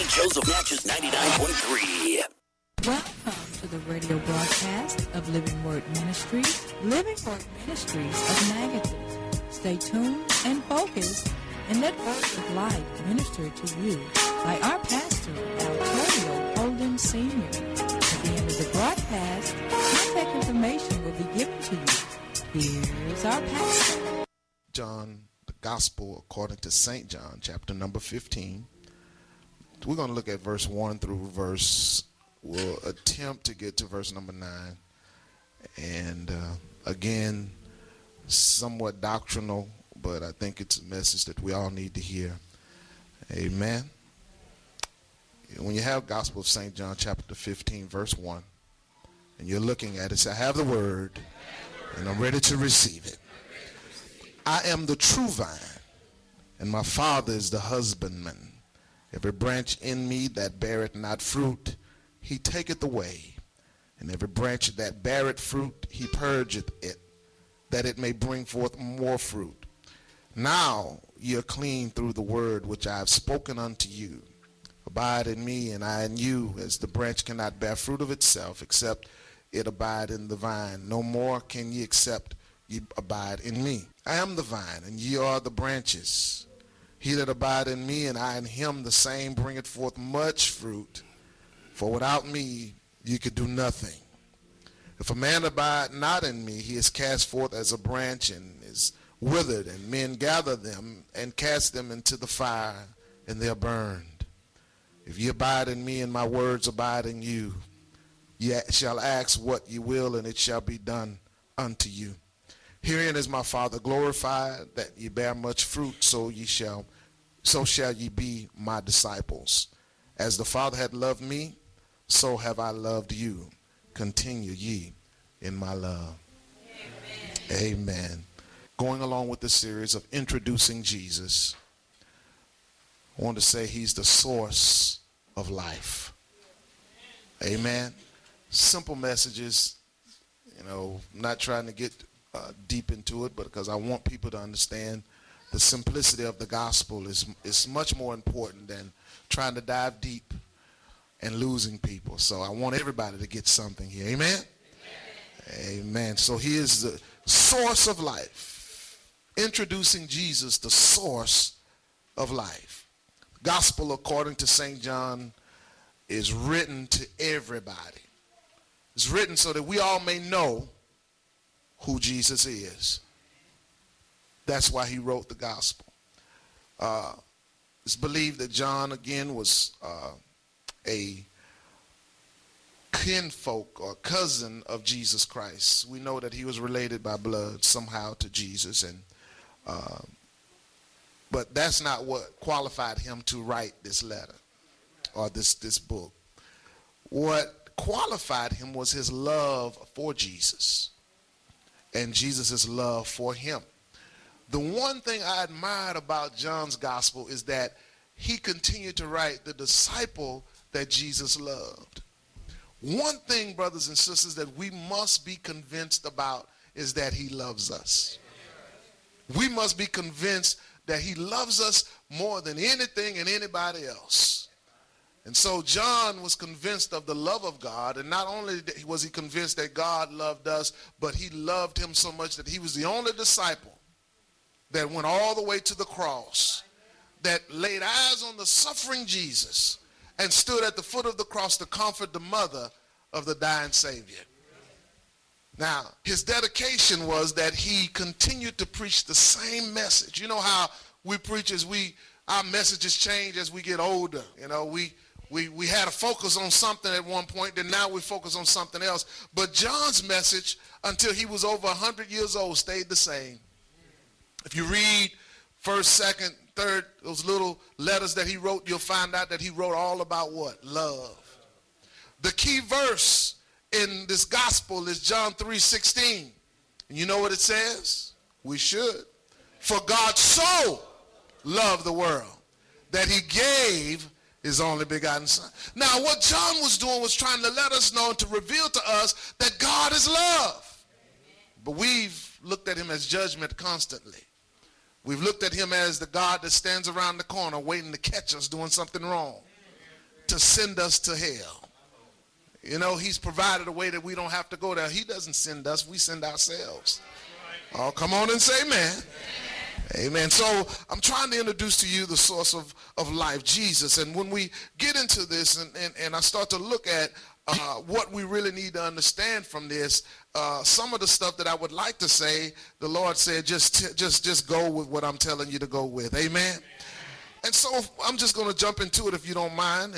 shows of Natchez 99.3. Welcome to the radio broadcast of Living Word Ministries, Living Word Ministries of Natchez. Stay tuned and focused and let words of life minister to you by our pastor, Antonio Holden Sr. At the end of the broadcast, contact information will be given to you. Here's our pastor. John, the Gospel according to St. John, chapter number 15. We're going to look at verse 1 through we'll attempt to get to verse number 9. And again, somewhat doctrinal, but I think it's a message that we all need to hear. Amen. When you have Gospel of St. John, chapter 15, verse 1, and you're looking at it, say, I have the word, and I'm ready to receive it. I am the true vine, and my Father is the husbandman. Every branch in me that beareth not fruit, he taketh away. And every branch that beareth fruit, he purgeth it, that it may bring forth more fruit. Now ye are clean through the word which I have spoken unto you. Abide in me, and I in you, as the branch cannot bear fruit of itself, except it abide in the vine. No more can ye except ye abide in me. I am the vine, and ye are the branches. He that abide in me, and I in him, the same bringeth forth much fruit. For without me ye could do nothing. If a man abide not in me, he is cast forth as a branch and is withered, and men gather them and cast them into the fire, and they are burned. If ye abide in me, and my words abide in you, ye shall ask what ye will, and it shall be done unto you. Herein is my Father glorified, that ye bear much fruit, so shall ye be my disciples. As the Father hath loved me, so have I loved you. Continue ye in my love. Amen. Amen. Going along with the series of introducing Jesus, I want to say he's the source of life. Amen. Simple messages, not trying to get deep into it, but because I want people to understand the simplicity of the gospel is much more important than trying to dive deep and losing people. So I want everybody to get something here. Amen? Amen. Amen. So he is the source of life. Introducing Jesus, the source of life. Gospel according to St. John is written to everybody. It's written so that we all may know who Jesus is. That's why he wrote the gospel. It's believed that John, again, was a kinfolk or cousin of Jesus Christ. We know that he was related by blood somehow to Jesus, but that's not what qualified him to write this letter or this book. What qualified him was his love for Jesus and Jesus' love for him. The one thing I admired about John's gospel is that he continued to write the disciple that Jesus loved. One thing, brothers and sisters, that we must be convinced about is that he loves us. We must be convinced that he loves us more than anything and anybody else. And so John was convinced of the love of God, and not only was he convinced that God loved us, but he loved him so much that he was the only disciple that went all the way to the cross, that laid eyes on the suffering Jesus and stood at the foot of the cross to comfort the mother of the dying Savior. Now, his dedication was that he continued to preach the same message. You know how we preachers, our messages change as we get older. We had a focus on something at one point, then now we focus on something else. But John's message, until he was over 100 years old, stayed the same. If you read 1st, 2nd, 3rd, those little letters that he wrote, you'll find out that he wrote all about what? Love. The key verse in this gospel is John 3:16. And you know what it says? We should. For God so loved the world that he gave his only begotten son. Now what John was doing was trying to let us know and to reveal to us that God is love. But we've looked at him as judgment constantly. We've looked at him as the God that stands around the corner waiting to catch us doing something wrong. to send us to hell. You know, he's provided a way that we don't have to go there. He doesn't send us, we send ourselves. Oh, come on and say amen. Amen. So I'm trying to introduce to you the source of life, Jesus. And when we get into this and I start to look at what we really need to understand from this, some of the stuff that I would like to say, the Lord said, just go with what I'm telling you to go with. Amen. And so I'm just going to jump into it if you don't mind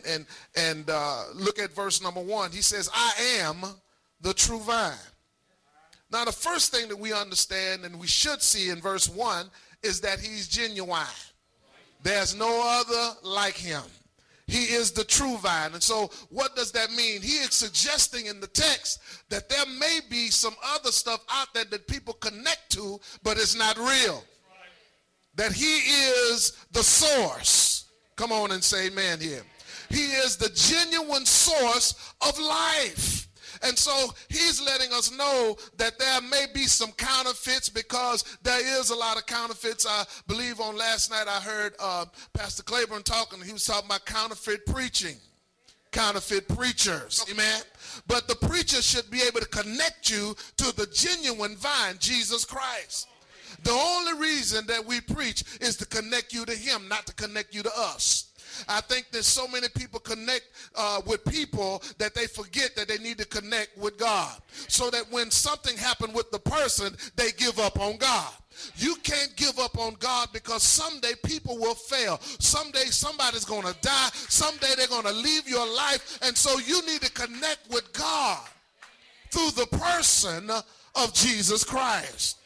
and look at verse number 1. He says, I am the true vine. Now, the first thing that we understand and we should see in verse 1 is that he's genuine. There's no other like him. He is the true vine. And so what does that mean? He is suggesting in the text that there may be some other stuff out there that people connect to, but it's not real. That he is the source. Come on and say amen here. He is the genuine source of life. And so he's letting us know that there may be some counterfeits, because there is a lot of counterfeits. I believe on last night I heard Pastor Claiborne talking. He was talking about counterfeit preaching, counterfeit preachers. Amen. But the preacher should be able to connect you to the genuine vine, Jesus Christ. The only reason that we preach is to connect you to him, not to connect you to us. I think that so many people connect with people that they forget that they need to connect with God. So that when something happened with the person, they give up on God. You can't give up on God, because someday people will fail. Someday somebody's going to die. Someday they're going to leave your life. And so you need to connect with God through the person of Jesus Christ.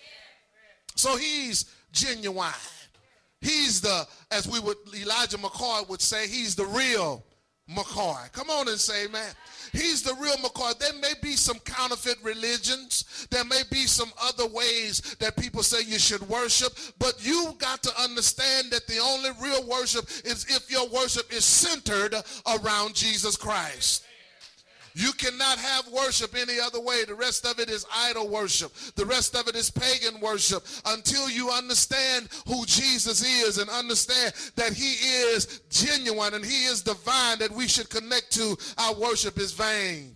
So he's genuine. He's the, as Elijah McCoy would say, he's the real McCoy. Come on and say amen. He's the real McCoy. There may be some counterfeit religions. There may be some other ways that people say you should worship. But you got to understand that the only real worship is if your worship is centered around Jesus Christ. You cannot have worship any other way. The rest of it is idol worship. The rest of it is pagan worship, until you understand who Jesus is and understand that he is genuine and he is divine, that we should connect to. Our worship is vain.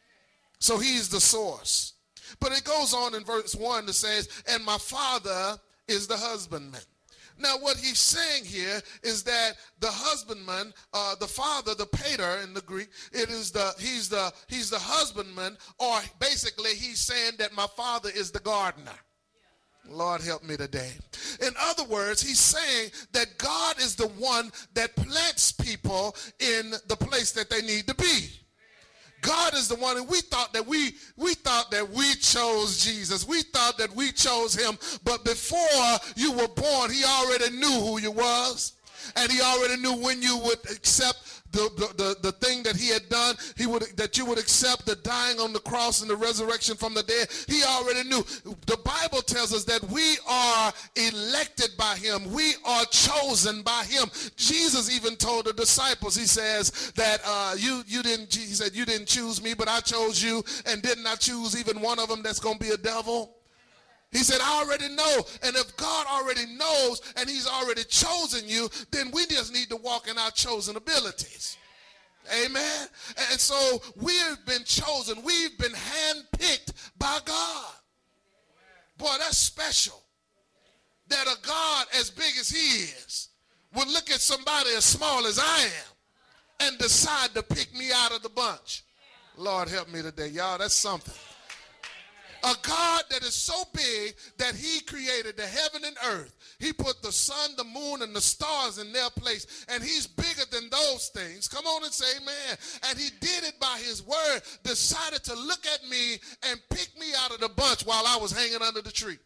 So he's the source. But it goes on in verse 1 that says, and my Father is the husbandman. Now, what he's saying here is that the husbandman, the father, the pater in the Greek, he's the husbandman, or basically he's saying that my father is the gardener. Lord help me today. In other words, he's saying that God is the one that plants people in the place that they need to be. God is the one, and we thought that we chose Jesus. We thought that we chose him. But before you were born, he already knew who you was. And he already knew when you would accept the thing that he had done. That you would accept the dying on the cross and the resurrection from the dead. He already knew. The Bible tells us that we are elected by him. We are chosen by him. Jesus even told the disciples, he says that he said, you didn't choose me, but I chose you. And didn't I choose even one of them that's going to be a devil? He said, I already know. And if God already knows and he's already chosen you, then we just need to walk in our chosen abilities. Amen. And so we have been chosen. We've been handpicked by God. Boy, that's special. That a God as big as he is would look at somebody as small as I am and decide to pick me out of the bunch. Lord help me today, y'all. That's something. A God that is so big that he created the heaven and earth. He put the sun, the moon, and the stars in their place. And he's bigger than those things. Come on and say amen. And he did it by his word. Decided to look at me and pick me out of the bunch while I was hanging under the tree.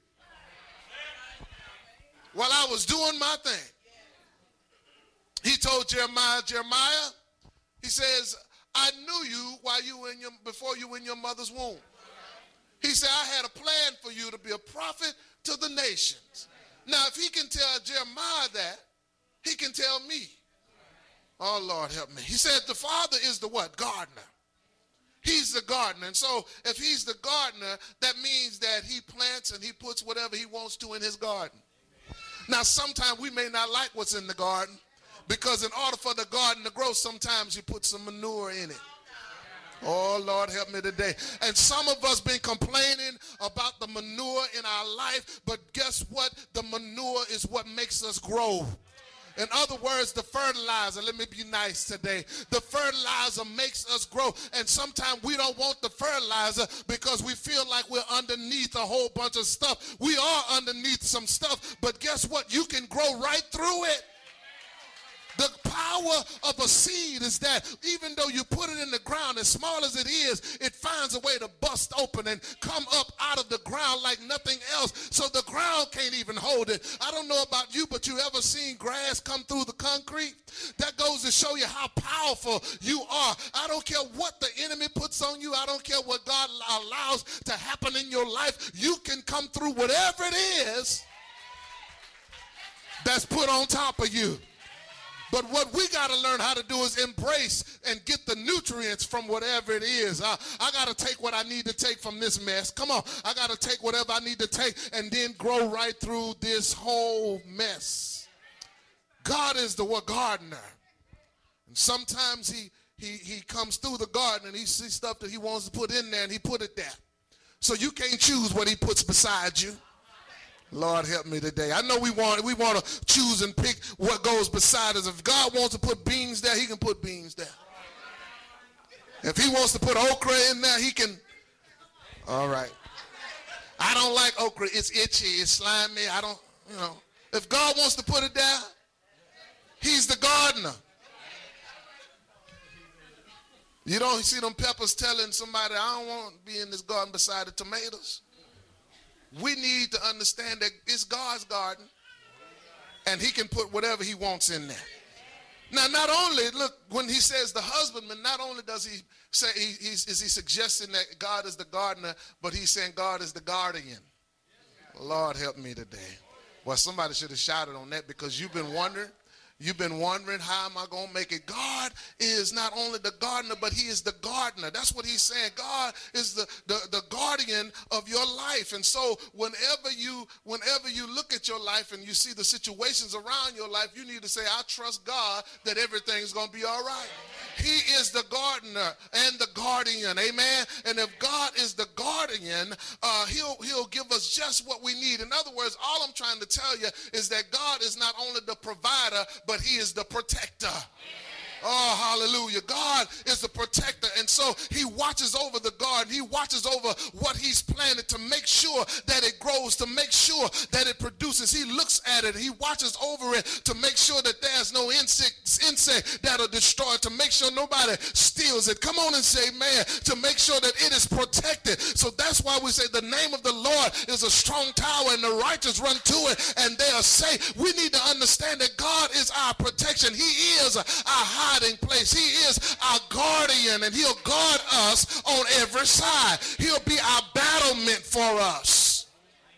While I was doing my thing. He told Jeremiah, he says, I knew you while you were before you were in your mother's womb. He said, I had a plan for you to be a prophet to the nations. Now, if he can tell Jeremiah that, he can tell me. Oh, Lord, help me. He said the Father is the what? Gardener. He's the gardener. And so if he's the gardener, that means that he plants and he puts whatever he wants to in his garden. Now, sometimes we may not like what's in the garden. Because in order for the garden to grow, sometimes you put some manure in it. Oh, Lord, help me today. And some of us been complaining about the manure in our life, but guess what? The manure is what makes us grow. In other words, the fertilizer, let me be nice today. The fertilizer makes us grow. And sometimes we don't want the fertilizer because we feel like we're underneath a whole bunch of stuff. We are underneath some stuff, but guess what? You can grow right through it. The power of a seed is that even though you put it in the ground, as small as it is, it finds a way to bust open and come up out of the ground like nothing else. So the ground can't even hold it. I don't know about you, but you ever seen grass come through the concrete? That goes to show you how powerful you are. I don't care what the enemy puts on you. I don't care what God allows to happen in your life. You can come through whatever it is that's put on top of you. But what we got to learn how to do is embrace and get the nutrients from whatever it is. I got to take what I need to take from this mess. Come on. I got to take whatever I need to take and then grow right through this whole mess. God is the gardener. And sometimes he comes through the garden and he sees stuff that he wants to put in there and he put it there. So you can't choose what he puts beside you. Lord, help me today. I know we want to choose and pick what goes beside us. If God wants to put beans there, he can put beans there. If he wants to put okra in there, he can. All right. I don't like okra. It's itchy. It's slimy. I don't, If God wants to put it there, he's the gardener. You don't see them peppers telling somebody, I don't want to be in this garden beside the tomatoes. We need to understand that it's God's garden, and he can put whatever he wants in there. Now, not only, look, when he says the husbandman, not only does he say, is he suggesting that God is the gardener, but he's saying God is the guardian. Lord, help me today. Well, somebody should have shouted on that because you've been wondering. You've been wondering, how am I going to make it? God is not only the gardener, but he is the gardener. That's what he's saying. God is the guardian of your life. And so whenever you look at your life and you see the situations around your life, you need to say, I trust God that everything's going to be all right. He is the gardener and the guardian. Amen. And if God is the guardian, he'll give us just what we need. In other words, all I'm trying to tell you is that God is not only the provider, but he is the protector. Oh, hallelujah. God is the protector. And so he watches over the garden. He watches over what he's planted to make sure that it grows, to make sure that it produces. He looks at it. He watches over it to make sure that there's no insect that'll destroy it, to make sure nobody steals it. Come on and say, man, to make sure that it is protected. So that's why we say the name of the Lord is a strong tower and the righteous run to it and they are safe. We need to understand that God is our protection. He is our hiding place. He is our guardian, and he'll guard us on every side. He'll be our battlement for us.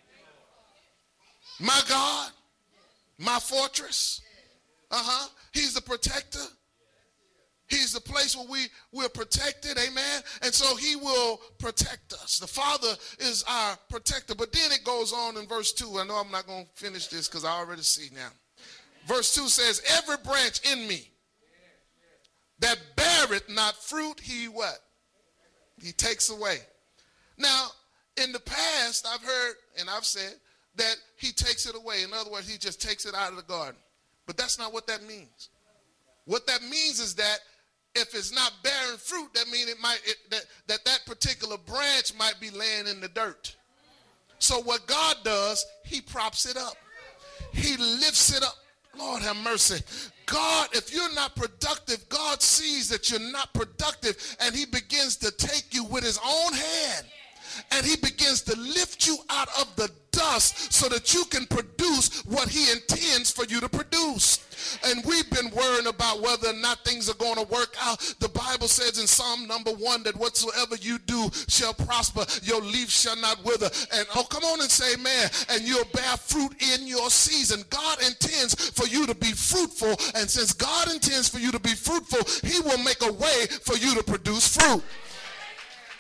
My God, my fortress. He's the protector. He's the place where we're protected. Amen. And so he will protect us. The Father is our protector. But then it goes on in verse 2. I know I'm not going to finish this because I already see now. Verse 2 says, every branch in me that beareth not fruit, he what? He takes away. Now, in the past, I've heard and I've said that he takes it away. In other words, he just takes it out of the garden. But that's not what that means. What that means is that if it's not bearing fruit, that means that particular branch might be laying in the dirt. So what God does, he props it up. He lifts it up. Lord have mercy. God, if you're not productive, God sees that you're not productive, and he begins to take you with his own hand, and he begins to lift you out of the dust so that you can produce what he intends for you to produce. And we've been worrying about whether or not things are going to work out. The Bible says in Psalm number 1 that whatsoever you do shall prosper. Your leaf shall not wither. And oh, come on and say amen. And you'll bear fruit in your season. God intends for you to be fruitful. And since God intends for you to be fruitful, he will make a way for you to produce fruit.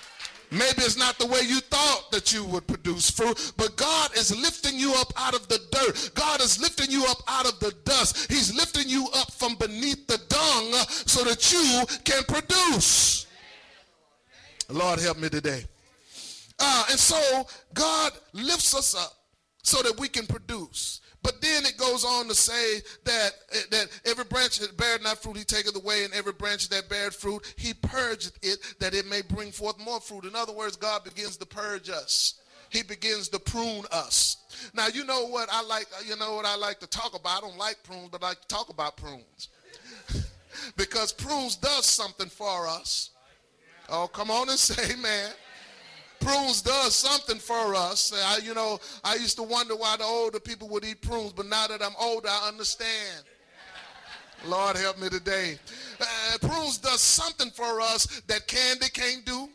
Maybe it's not the way you thought that you would produce fruit, but God is lifting you up out of the dirt. God is lifting you up out of the dust. He's lifting you up from beneath the dung so that you can produce. Lord, help me today. And so God lifts us up so that we can produce. But then it goes on to say that every branch that beareth not fruit, he taketh away, and every branch that beareth fruit, he purgeth it, that it may bring forth more fruit. In other words, God begins to purge us. He begins to prune us. Now, you know what I like to talk about. I don't like prunes, but I like to talk about prunes. Because prunes does something for us. Oh, come on and say amen. Prunes does something for us. I used to wonder why the older people would eat prunes, but now that I'm older, I understand. Lord, help me today. Prunes does something for us that candy can't do.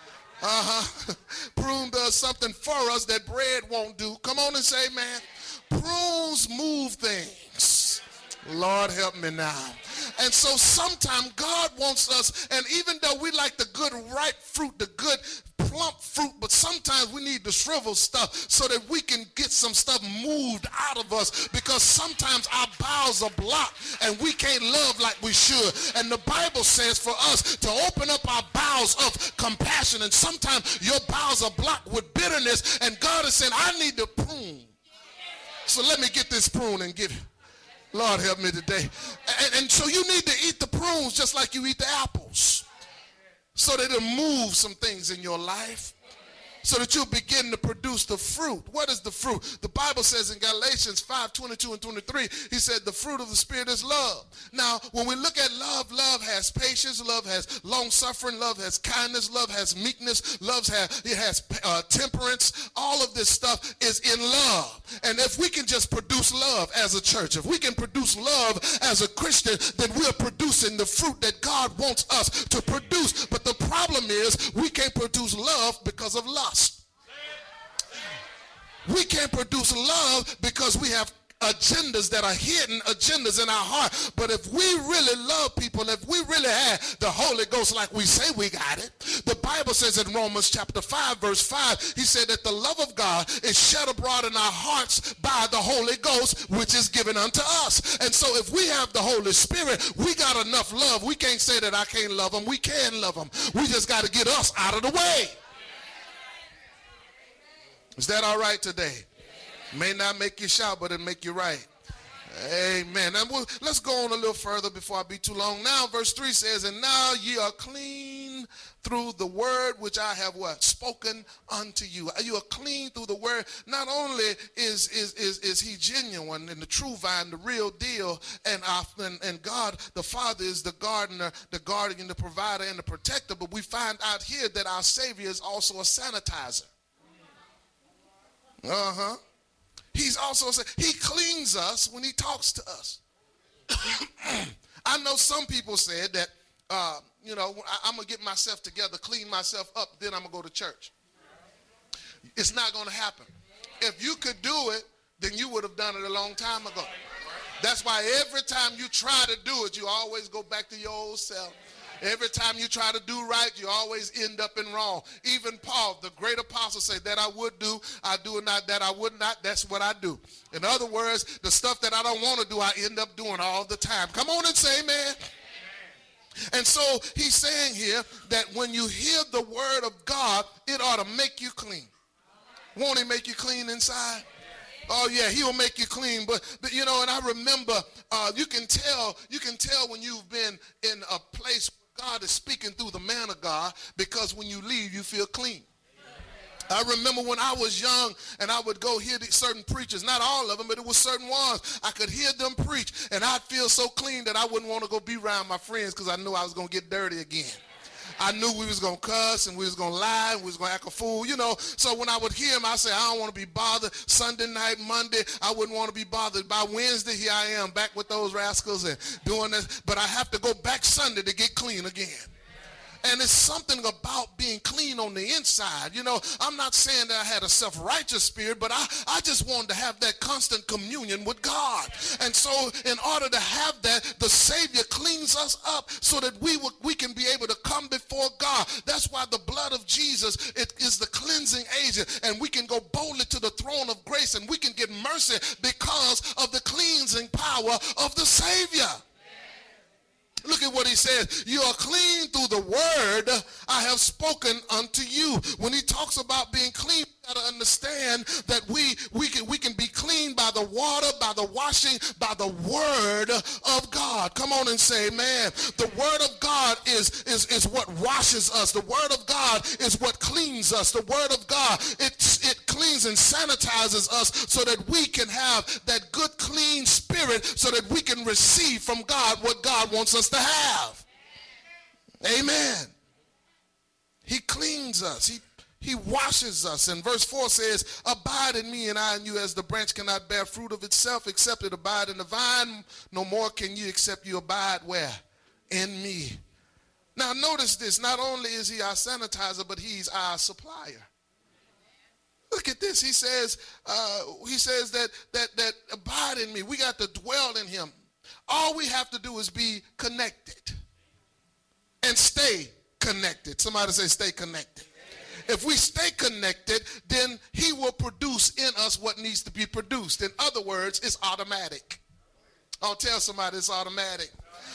Prune does something for us that bread won't do. Come on and say, man. Prunes move things. Lord, help me now. And so sometimes God wants us, and even though we like the good ripe fruit, the good plump fruit, but sometimes we need the shriveled stuff so that we can get some stuff moved out of us, because sometimes our bowels are blocked and we can't love like we should. And the Bible says for us to open up our bowels of compassion, and sometimes your bowels are blocked with bitterness, and God is saying, I need to prune. So let me get this prune and give you. Lord, help me today. And so you need to eat the prunes just like you eat the apples, so that it'll move some things in your life, so that you'll begin to produce the fruit. What is the fruit? The Bible says in Galatians 5:22 and 23, he said the fruit of the Spirit is love. Now, when we look at love, love has patience, love has long-suffering, love has kindness, love has meekness, it has temperance. All of this stuff is in love. And if we can just produce love as a church, if we can produce love as a Christian, then we're producing the fruit that God wants us to produce. But the problem is we can't produce love because of lust. We can't produce love because we have agendas that are hidden agendas in our heart. But if we really love people, if we really have the Holy Ghost like we say we got it, the Bible says in Romans chapter 5 verse 5, he said that the love of God is shed abroad in our hearts by the Holy Ghost, which is given unto us. And so if we have the Holy Spirit, we got enough love. We can't say that I can't love them. We can love them. We just got to get us out of the way. Is that all right today? May not make you shout, but it'll make you right. Amen. And let's go on a little further before I be too long. Now, verse 3 says, and now ye are clean through the word which I have what? Spoken unto you. You are clean through the word. Not only is he genuine and the true vine, the real deal, and God the Father is the gardener, the guardian, the provider, and the protector, but we find out here that our Savior is also a sanitizer. He's also, he cleans us when he talks to us. I know some people said that, I'm going to get myself together, clean myself up, then I'm going to go to church. It's not going to happen. If you could do it, then you would have done it a long time ago. That's why every time you try to do it, you always go back to your old self. Every time you try to do right, you always end up in wrong. Even Paul, the great apostle, said that I would do, I do it not, that I would not, that's what I do. In other words, the stuff that I don't want to do, I end up doing all the time. Come on and say amen. And so he's saying here that when you hear the word of God, it ought to make you clean. Won't he make you clean inside? Oh yeah, he'll make you clean. But and I remember you can tell when you've been in a place God is speaking through the man of God, because when you leave, you feel clean. I remember when I was young and I would go hear certain preachers, not all of them, but it was certain ones. I could hear them preach and I'd feel so clean that I wouldn't want to go be around my friends because I knew I was going to get dirty again. I knew we was going to cuss and we was going to lie and we was going to act a fool, So when I would hear him, I say, I don't want to be bothered. Sunday night, Monday, I wouldn't want to be bothered. By Wednesday, here I am back with those rascals and doing this. But I have to go back Sunday to get clean again. And it's something about being clean on the inside. You know, I'm not saying that I had a self-righteous spirit, but I just wanted to have that constant communion with God. And so in order to have that, the Savior cleans us up so that we can be able to come before God. That's why the blood of Jesus, it is the cleansing agent, and we can go boldly to the throne of grace, and we can get mercy because of the cleansing power of the Savior. Look at what he says. You are clean through the word I have spoken unto you. When he talks about being clean, we got to understand that we can be clean by the water, by the washing, by the word of God. Come on and say amen. The word of God is what washes us. The word of God is what cleans us. The word of God, it cleans and sanitizes us so that we can have that good, clean spirit so that we can receive from God what God wants us to have. Amen. He cleans us. He washes us. And verse 4 says, abide in me and I in you, as the branch cannot bear fruit of itself except it abide in the vine. No more can you except you abide where? In me. Now notice this. Not only is he our sanitizer, but he's our supplier. Look at this. He says that abide in me. We got to dwell in him. All we have to do is be connected and stay connected. Somebody say stay connected. If we stay connected, then he will produce in us what needs to be produced. In other words, it's automatic. I'll tell somebody it's automatic.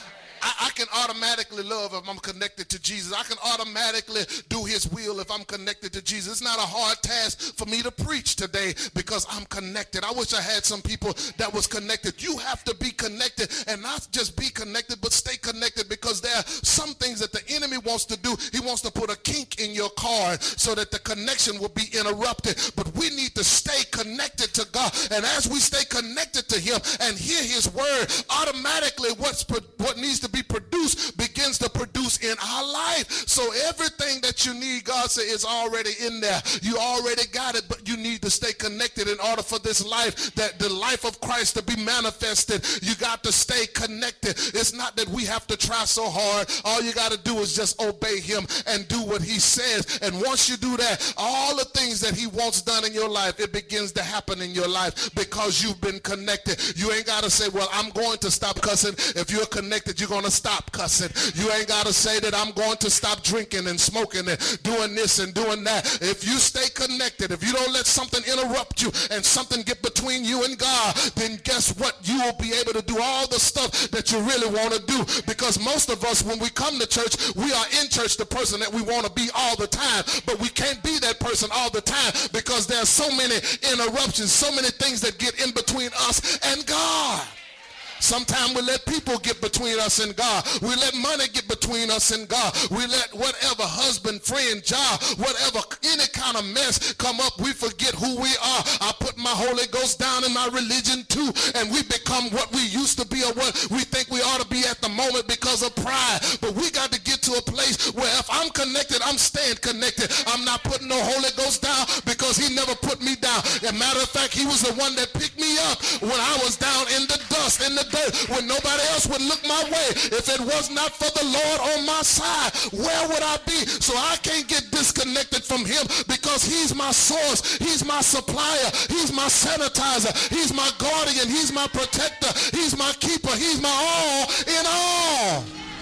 I can automatically love if I'm connected to Jesus. I can automatically do his will if I'm connected to Jesus. It's not a hard task for me to preach today because I'm connected. I wish I had some people that was connected. You have to be connected, and not just be connected, but stay connected, because there are some things that the enemy wants to do. He wants to put a kink in your cord so that the connection will be interrupted. But we need to stay connected to God. And as we stay connected to him and hear his word, automatically what needs to be produced begins to produce in our life. So everything that you need, God said, is already in there. You already got it, but you need to stay connected in order for this life, that the life of Christ to be manifested. You got to stay connected. It's not that we have to try so hard. All you got to do is just obey him and do what he says. And once you do that, all the things that he wants done in your life, it begins to happen in your life because you've been connected. You ain't got to say, well, I'm going to stop cussing. If you're connected, you're going to stop cussing. You ain't got to say that I'm going to stop drinking and smoking and doing this and doing that. If you stay connected, if you don't let something interrupt you and something get between you and God, then guess what? You will be able to do all the stuff that you really want to do. Because most of us, when we come to church, we are in church the person that we want to be all the time. But we can't be that person all the time because there are so many interruptions, so many things that get in between us and God. Sometimes we let people get between us and God. We let money get between us and God. We let whatever, husband, friend, job, whatever, any kind of mess come up, we forget who we are. I put my Holy Ghost down in my religion too, and we become what we used to be or what we think we ought to be at the moment because of pride. But we got to get to a place where if I'm connected, I'm staying connected. I'm not putting no Holy Ghost down because he never put me down. As a matter of fact, he was the one that picked me up when I was down in the dust, in the dirt, when nobody else would look my way. If it was not for the Lord on my side, where would I be? So I can't get disconnected from him because he's my source. He's my supplier. He's my sanitizer. He's my guardian. He's my protector. He's my keeper. He's my all in all.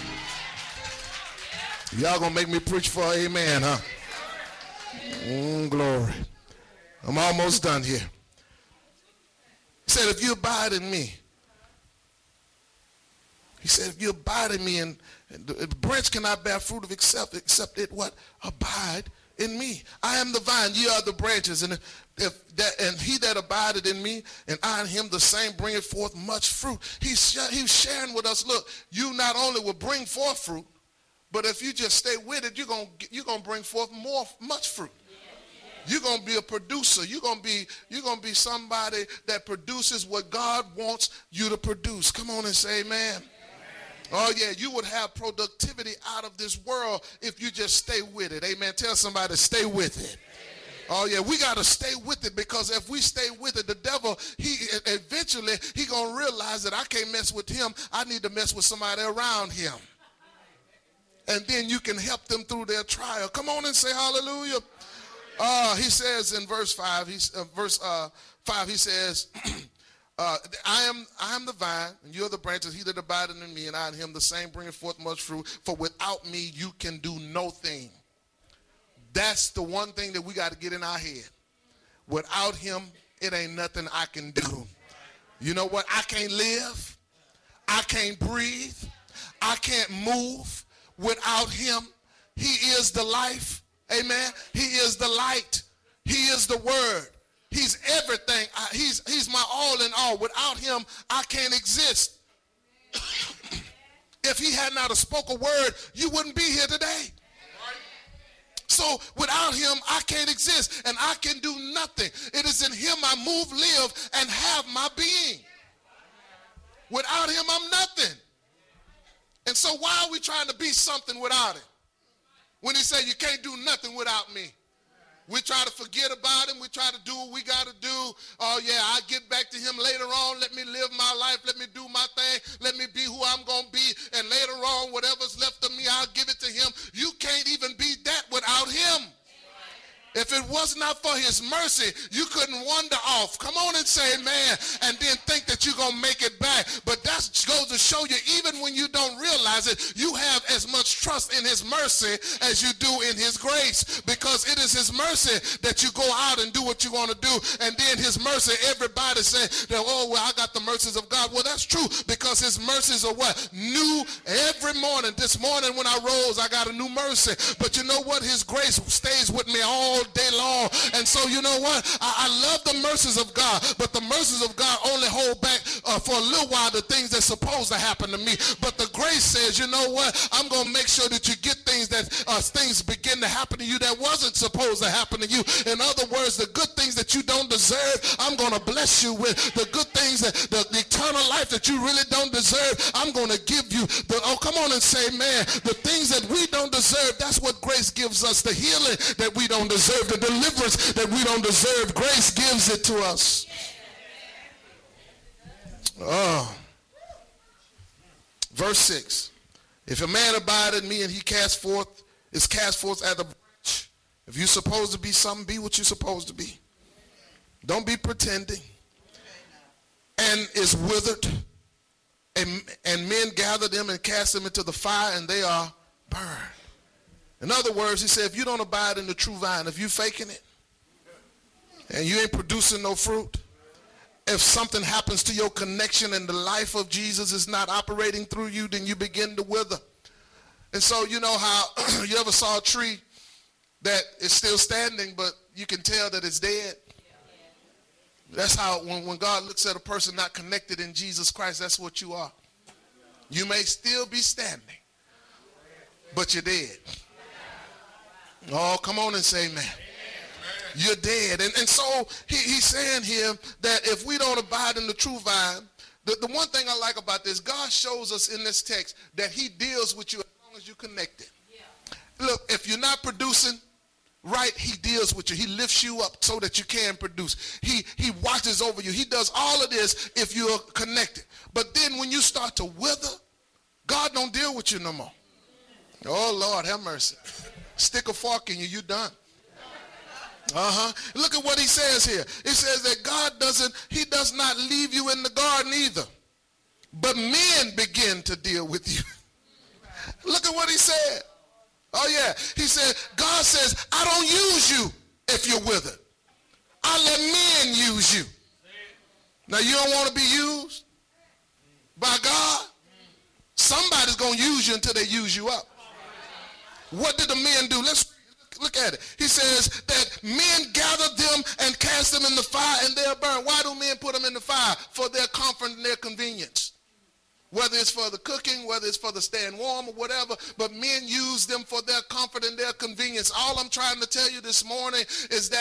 Y'all gonna make me preach for amen, huh? Glory. I'm almost done here. He said, if you abide in me, he said, if you abide in me, and the branch cannot bear fruit of except it what? Abide in me. I am the vine, ye are the branches, and he that abideth in me, and I in him, the same bringeth forth much fruit. He's sharing with us, look, you not only will bring forth fruit, but if you just stay with it, you're gonna bring forth much fruit. You're going to be a producer. You're going to be somebody that produces what God wants you to produce. Come on and say amen. Oh, yeah, you would have productivity out of this world if you just stay with it. Amen. Tell somebody, stay with it. Oh, yeah, we got to stay with it, because if we stay with it, the devil, he going to realize that I can't mess with him. I need to mess with somebody around him. and then you can help them through their trial. Come on and say hallelujah. He says in verse 5, he says, I am the vine, and you are the branches. He that abideth in me, and I in him, the same bringeth forth much fruit. For without me, you can do no thing. That's the one thing that we got to get in our head. Without him, it ain't nothing I can do. You know what? I can't live. I can't breathe. I can't move without him. He is the life. Amen. He is the light. He is the word. He's everything. He's my all in all. Without him, I can't exist. If he had not spoke a word, you wouldn't be here today. So without him, I can't exist, and I can do nothing. It is in him I move, live, and have my being. Without him, I'm nothing. And so why are we trying to be something without him? When he said you can't do nothing without me. We try to forget about him. We try to do what we got to do. Oh, yeah, I'll get back to him later on. Let me live my life. Let me do my thing. Let me be who I'm going to be. And later on, whatever's left of me, I'll give it to him. You can't even be that without him. If it was not for his mercy, you couldn't wander off. Come on and say amen, and then think that you're going to make it back. But that goes to show you, even when you don't realize it, you have as much trust in his mercy as you do in his grace, because it is his mercy that you go out and do what you want to do. And then his mercy, everybody say that, oh, well, I got the mercies of God. Well, that's true, because his mercies are what? New every morning. This morning when I rose, I got a new mercy. But you know what? His grace stays with me all day long. And so you know what? I love the mercies of God, but the mercies of God only hold back for a little while the things that's supposed to happen to me. But the grace says, you know what? I'm going to make sure that you get things that things begin to happen to you that wasn't supposed to happen to you. In other words, the good things that you don't deserve, I'm going to bless you with. The good things, that the eternal life that you really don't deserve, I'm going to give you. Oh, come on and say, man, the things that we don't deserve, that's what grace gives us. The healing that we don't deserve, the deliverance that we don't deserve, grace gives it to us. Oh. Verse 6. If a man abide in me and he is cast forth as a branch. If you're supposed to be something, be what you're supposed to be. Don't be pretending. And is withered. And men gather them and cast them into the fire, and they are burned. In other words, he said, if you don't abide in the true vine, if you faking it, and you ain't producing no fruit, if something happens to your connection and the life of Jesus is not operating through you, then you begin to wither. And so you know how you ever saw a tree that is still standing, but you can tell that it's dead? That's how when God looks at a person not connected in Jesus Christ, that's what you are. You may still be standing, but you're dead. Oh, come on and say amen. You're dead. And so he's saying here that if we don't abide in the true vine, the one thing I like about this, God shows us in this text that he deals with you as long as you're connected. Yeah. Look, if you're not producing right, he deals with you. He lifts you up so that you can produce. He watches over you. He does all of this if you're connected. But then when you start to wither, God don't deal with you no more. Oh, Lord, have mercy. Stick a fork in you, you're done. Look at what he says here. It says that God he does not leave you in the garden either. But men begin to deal with you. Look at what he said. Oh yeah. He said, God says, I don't use you if you're withered. I let men use you. Now you don't want to be used by God? Somebody's going to use you until they use you up. What did the men do? Let's look at it. He says that men gather them and cast them in the fire and they'll burn. Why do men put them in the fire? For their comfort and their convenience. Whether it's for the cooking, whether it's for the staying warm or whatever, but men use them for their comfort and their convenience. All I'm trying to tell you this morning is that